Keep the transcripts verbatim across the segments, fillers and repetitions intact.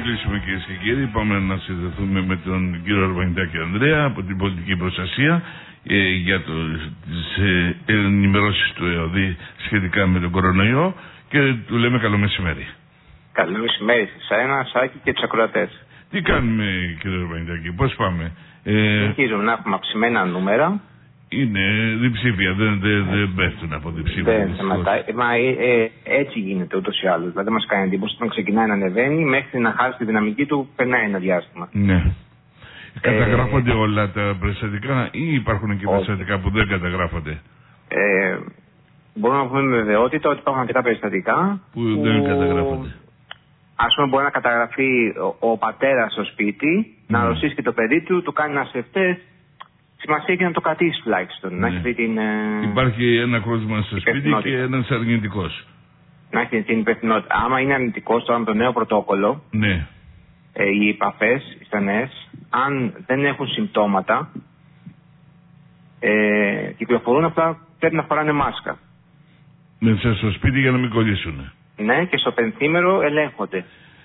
κλείσουμε, κυρίες και κύριοι. Πάμε να συνδεθούμε με τον κύριο Αρβανιτάκη Ανδρέα από την πολιτική προστασία ε, για το, τις ε, ενημερώσεις του ΕΟΔΗ σχετικά με τον κορονοϊό και του λέμε καλό μεσημέρι. Καλό μεσημέρι σε εσένα, Σάκη, και τους ακροατές. Τι κάνουμε, κύριε Αρβανιτάκη, πώς πάμε? Ε, Συνεχίζουμε να έχουμε αυξημένα νούμερα. Είναι διψήφια, δεν, δεν, δεν πέφτουν από διψήφια. Δεν σταματάει. Μα ε, ε, έτσι γίνεται ούτως ή άλλως. Δηλαδή δεν μας κάνει εντύπωση όταν ξεκινάει να ανεβαίνει, μέχρι να χάσει τη δυναμική του περνάει ένα διάστημα. Ναι. Καταγράφονται ε, όλα τα περιστατικά ή υπάρχουν και περιστατικά που δεν καταγράφονται? Ε, μπορούμε να πούμε με βεβαιότητα ότι υπάρχουν αρκετά περιστατικά που, που δεν καταγράφονται. Ας πούμε, μπορεί να καταγραφεί ο, ο πατέρας στο σπίτι, mm. να αρρωστήσει και το παιδί του, του κάνει ένα τεστ. Σημασία έχει να το κρατήσει τουλάχιστον. Ναι. Να έχει την, υπάρχει ένα κρούσμα στο σπίτι και ένας αρνητικός. Να έχει την υπευθυνότητα. Άμα είναι αρνητικός τώρα με το νέο πρωτόκολλο, ναι. ε, οι επαφές, οι στενές, αν δεν έχουν συμπτώματα, ε, κυκλοφορούν, απλά πρέπει να φοράνε μάσκα. Μέσα στο σπίτι για να μην κολλήσουν. Ναι, και στο πενθήμερο ελέγχονται.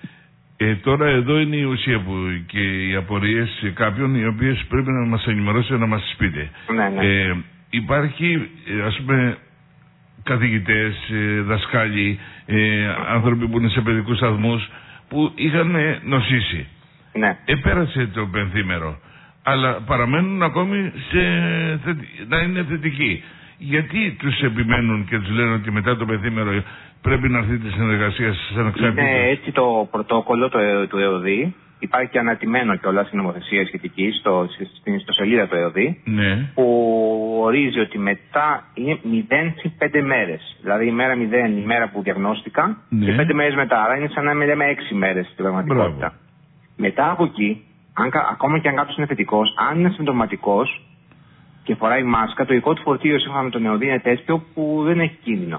Ε, τώρα εδώ είναι η ουσία που και οι απορίες κάποιων οι οποίες πρέπει να μας ενημερώσετε, να μας τις πείτε. Ναι, ναι. Ε, υπάρχει, ας πούμε, καθηγητές, ε, δασκάλοι, ε, άνθρωποι που είναι σε παιδικούς σταθμούς που είχαν νοσήσει. Ναι. Επέρασε το πενθήμερο, αλλά παραμένουν ακόμη σε, να είναι θετικοί. Γιατί τους επιμένουν και τους λένε ότι μετά το πενθήμερο πρέπει να έρθει τη συνεργασία σας ανεξάρτητα? Είναι έτσι το πρωτόκολλο το, του ΕΟΔΗ. Υπάρχει και ανατιμένο κιόλας στην νομοθεσία σχετική στο, στην ιστοσελίδα του ΕΟΔΗ. Ναι. Που ορίζει ότι μετά είναι μηδέν συν πέντε μέρες. Δηλαδή η μέρα μηδέν, η μέρα που διαγνώστηκα, ναι. Και πέντε μέρες μετά. Άρα είναι σαν να λέμε έξι μέρες στην πραγματικότητα. Μπράβο. Μετά από εκεί, αν, ακόμα και αν κάποιος είναι θετικός, αν είναι συμπτωματικός και φοράει μάσκα, το δικό του φορτίο σύμφωνα με τον ΕΟΔΗ είναι τέτοιο που δεν έχει κίνδυνο.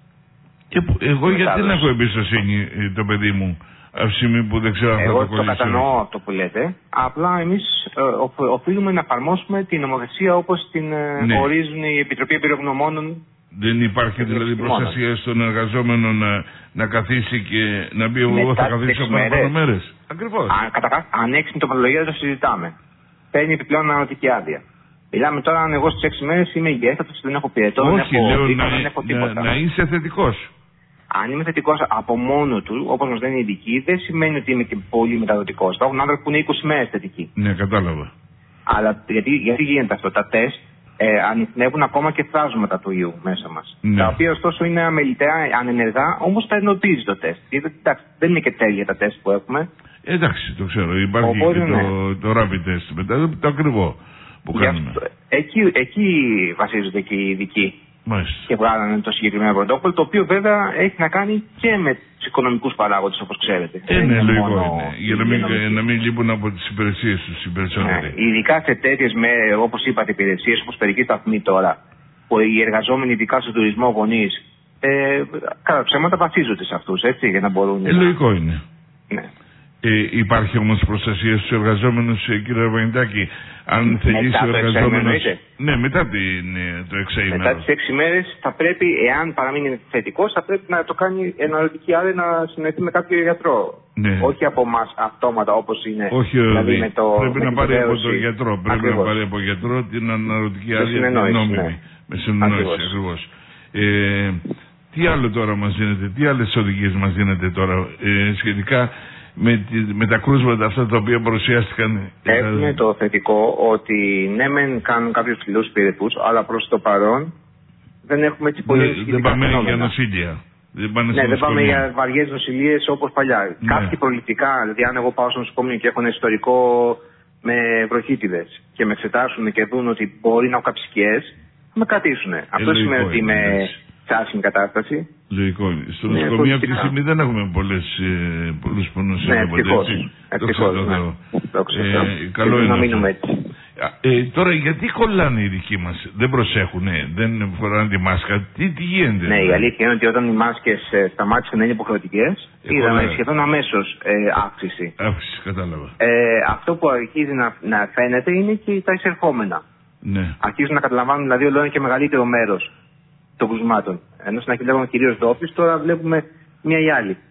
Και που, εγώ Μετάδοση. Γιατί δεν έχω εμπιστοσύνη το παιδί μου, από τη στιγμή που δεν ξέρω αν θα το κολλήσω? Εγώ το κατανοώ αυτό που λέτε. Απλά εμείς ε, οφείλουμε να εφαρμόσουμε την νομοθεσία όπως την ναι. ορίζουν οι Επιτροπή Εμπειρογνωμόνων. Δεν υπάρχει δηλαδή προστασία στον εργαζόμενο να, να καθίσει και να πει εγώ θα καθίσω παραπάνω μέρες? Ακριβώς. Αν, καταρχάς, αν έχει την τοπολογία το συζητάμε. Παίρνει επιπλέον αναλογική άδεια. Μιλάμε τώρα αν εγώ στις έξι μέρες είμαι υγιέστατος, δεν έχω πυρετό, δεν έχω λέω δίκτυο, να, δεν έχω τίποτα. Να, να είσαι θετικός. Αν είμαι θετικός από μόνο του, όπως μας λένε οι ειδικοί, δεν σημαίνει ότι είμαι και πολύ μεταδοτικός. Υπάρχουν άνθρωποι που είναι είκοσι μέρες θετικοί. Ναι, κατάλαβα. Αλλά γιατί, γιατί γίνεται αυτό? Τα τεστ ε, ανιχνεύουν ακόμα και φράσματα του ιού μέσα μας. Ναι. Τα οποία ωστόσο είναι αμεληταία, ανενεργά, όμως τα εντοπίζει το τεστ. Γιατί, εντάξει, δεν είναι και τέλεια τα τεστ που έχουμε. Εντάξει, το ξέρω. Υπάρχει Οπότε, και ναι. το, το rapid test μετά, το ακριβό που κάνουμε. Αυτό, εκεί, εκεί βασίζονται και οι ειδικοί. Μάλιστα. Και βγάλανε το συγκεκριμένο πρωτόκολλο, το οποίο βέβαια έχει να κάνει και με τους οικονομικούς παράγοντες, όπως ξέρετε. Ε, ναι, λογικό είναι. Για να μην, να μην λείπουν από τις υπηρεσίες τους οι περισσότεροι. Ναι, ειδικά σε τέτοιες, όπως είπατε, υπηρεσίες, όπως παιδική σταθμή τώρα, που οι εργαζόμενοι, ειδικά στον τουρισμό, γονείς, ε, κατά ψέματα βασίζονται σε αυτούς, έτσι, για να μπορούν. Ε, λογικό είναι. Ναι. Ε, υπάρχει όμως προστασία στους εργαζόμενους, κύριε Αρβανιτάκη, αν θελήσει ο εργαζόμενος. Ναι, μετά την, το εξαήμερο. Μετά τις έξι μέρες θα πρέπει, εάν παραμείνει θετικός, θα πρέπει να το κάνει εναλλακτική άδεια, να συνεχίσει με κάποιο γιατρό. Ναι. Όχι από εμάς αυτόματα όπως είναι. Όχι, δηλαδή, με το, πρέπει με να πάρει από τον γιατρό. Πρέπει ακριβώς. να πάρει από τον γιατρό την αναρωτική άδεια νόμιμη. Ναι. Με συνεννόηση, ακριβώς. Ε, τι άλλο τώρα μας δίνεται, τι άλλες οδηγίες μας δίνεται τώρα ε, σχετικά με, τη, με τα κρούσματα αυτά τα οποία παρουσιάστηκαν? Έχουμε θα... το θετικό ότι ναι μεν κάνουν κάποιους ψηλούς πυρετούς, αλλά προς το παρόν δεν έχουμε έτσι πολύ ισχυρικά Δεν πάμε φαινόμενα. Για νοσήλια. Δεν πάνε ναι, δεν πάμε για βαριές νοσηλίες όπως παλιά. Ναι. Κάποιοι προληπτικά, δηλαδή αν εγώ πάω στο νοσοκομείο και έχω ένα ιστορικό με βροχίτιδες και με εξετάσουν και δουν ότι μπορεί να έχω κάποιες σκιές, θα με κρατήσουν. Ε, Αυτό σημαίνει ότι είμαι σε άσχημη κατάσταση. Λογικό είναι. Στο ναι, νοσοκομείο αυτή τη στιγμή δεν έχουμε πολλές, ε, πολλούς πόνους. Ναι, ευτυχώς. Ευτυχώς, ναι. Ε, καλό είναι να μείνουμε έτσι. Ε, τώρα γιατί κολλάνε οι δικοί μας? Δεν προσέχουνε, δεν φοράνε τη μάσκα? Τι, τι γίνεται? Ναι, η αλήθεια είναι ότι όταν οι μάσκες ε, σταμάτησαν να είναι υποχρεωτικές, ε, είδαμε σχεδόν αμέσως ε, αύξηση. Αύξηση, κατάλαβα. Ε, αυτό που αρχίζει να, να φαίνεται είναι και τα εισερχόμενα. Ναι. Αρχίζουν να καταλαμβάνουν δηλαδή όλο και μεγαλύτερο μέρος των κρουσμάτων. Ενώ στην αρχή βλέπουμε κυρίως ντόπιους, τώρα βλέπουμε μία ή άλλη.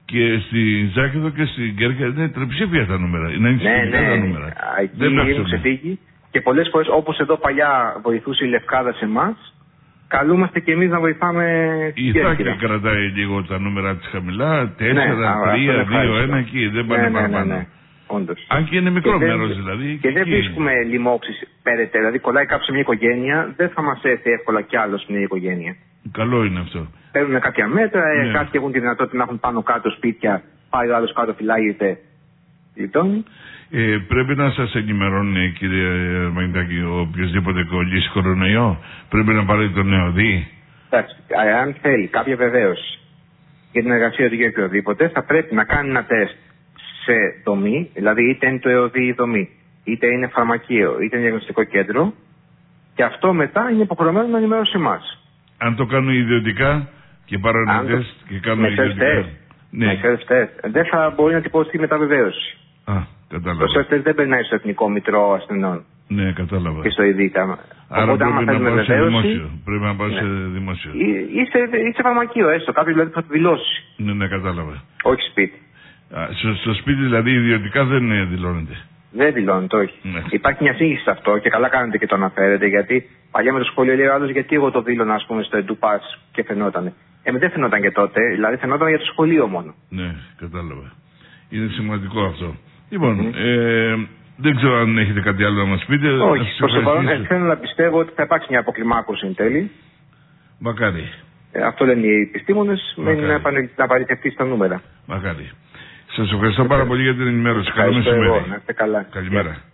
Και στη Ζάκεδο και στην Κέρκυρα είναι τριψήφια τα νούμερα. Είναι ανησυχητικά ναι, ναι. τα νούμερα. Εκεί είναι ξεφύγει. Και πολλές φορές, όπως εδώ παλιά βοηθούσε η Λευκάδα σε εμάς, καλούμαστε και εμείς να βοηθάμε η Θάκη κρατάει λίγο τα νούμερα της χαμηλά, τέσσερα, τρία, δύο, ένα εκεί, δεν πάνε ναι, ναι, παραπάνω. ναι, ναι. Όντως. Αν και είναι μικρό και μέρος δεν, δηλαδή. Και, και δεν βρίσκουμε λοιμώξεις περαιτέρω. Δηλαδή, κολλάει κάποιος σε μια οικογένεια, δεν θα μας έρθει εύκολα κι άλλο σε μια οικογένεια. Καλό είναι αυτό. Παίρνουν κάποια μέτρα, ναι. Κάποιοι έχουν τη δυνατότητα να έχουν πάνω κάτω σπίτια, πάει ο άλλος κάτω, φυλάγεται. Λοιπόν. Ε, πρέπει να σας ενημερώνει, κύριε Μαγνητάκη, οποιοδήποτε κολλήσει κορονοϊό. Πρέπει να πάρει τον νεοδί. Εντάξει, αν θέλει κάποια βεβαίωση για την εργασία του ή οποιοδήποτε, θα πρέπει να κάνει ένα τεστ σε δομή, δηλαδή είτε είναι το ΕΟΔΗ η δομή, είτε είναι φαρμακείο, είτε είναι διαγνωστικό κέντρο, και αυτό μετά είναι υποχρεωμένο να ενημερώσει εμάς. Αν το κάνουν ιδιωτικά και πάρουν ένα τεστ και κάνουν ιδιωτικά. Ναι, με self-test. Δεν θα μπορεί να τυπωθεί μεταβεβαίωση. Α, κατάλαβα. Το self-test δεν περνάει στο Εθνικό Μητρό Ασθενών. Ναι, κατάλαβα. Και στο ΙΔΙΤΑ. Άρα Οπότε, πρέπει άμα να πάω σε δημόσιο. Πρέπει να πάω ναι. σε δημόσιο. Ή, ή, σε, ή σε φαρμακείο, έστω. Κάποιο δηλαδή που θα το δηλώσει. Ναι, ναι, κατάλαβα. Όχι σπίτι. Α, στο, στο σπίτι δηλαδή ιδιωτικά δεν δηλώνεται. Δεν δηλώνεται, όχι. Ναι. Υπάρχει μια σύγχυση σε αυτό και καλά κάνετε και το αναφέρετε, γιατί παλιά με το σχολείο λέει ο άλλος, γιατί εγώ το δήλωνα, ας πούμε, στο Εντουπάς και φαινόταν. Ε, δεν φαινόταν και τότε, δηλαδή φαινόταν για το σχολείο μόνο. Ναι, κατάλαβα. Είναι σημαντικό αυτό. Λοιπόν, mm-hmm. ε, δεν ξέρω αν έχετε κάτι άλλο να μας πείτε. Όχι, προς το παρόν ε, θέλω να πιστεύω ότι θα υπάρξει μια αποκλιμάκωση εν τέλει. Μακάρι. Ε, αυτό λένε οι επιστήμονες, μένει να, να παραιτευτεί στα νούμερα. Μακάρι. Σας ευχαριστώ πάρα πολύ για την ενημέρωση. Καλό μεσημέρι. Να είστε καλά. Καλημέρα.